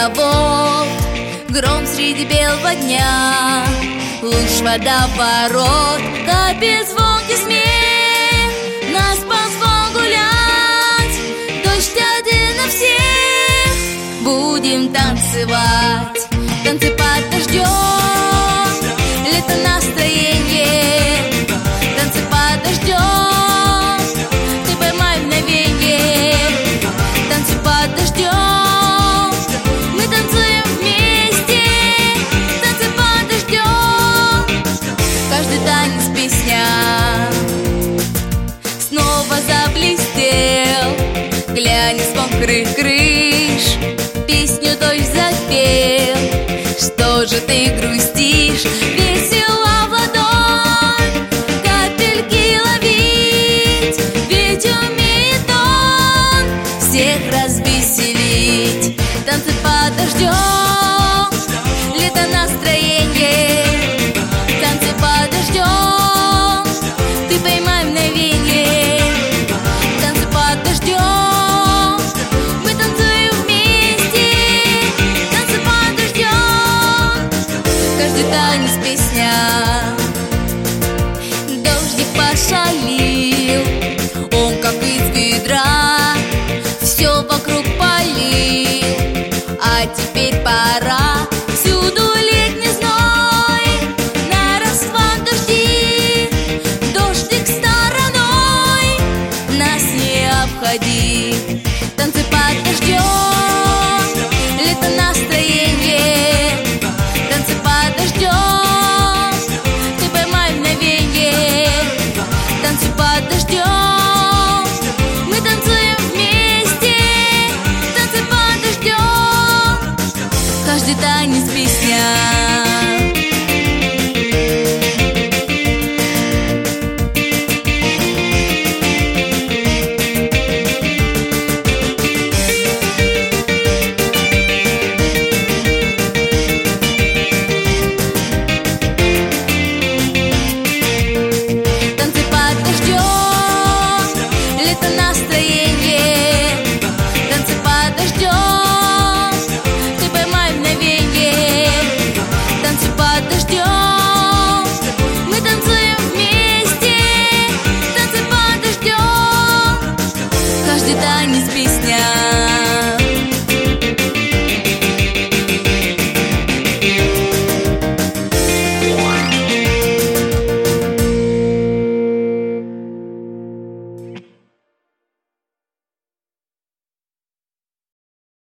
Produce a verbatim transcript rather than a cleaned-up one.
водовод, гром среди белого дня, луж водоворот, капель звонкий смех, нас позвал гулять, дождь один на всех. Будем танцевать, танцы под дождем, лето настроение, танцы под дождем, ты поймай мгновенье, танцы под дождем, мы танцуем вместе, танцы под дождем, каждый танец песня. Снова заблестел, глянь с мокрых крыш, песню дождь запел. Что же ты грустишь? Весело в ладонь капельки ловить, ведь умеет он всех развеселить. Танцы под дождем, лето настроение, танцы под дождем, ты поймай мгновенье, танцы под дождем, мы танцуем вместе, танцы под дождем, каждый танец песня. Дождик пошалил, он как из ведра, все вокруг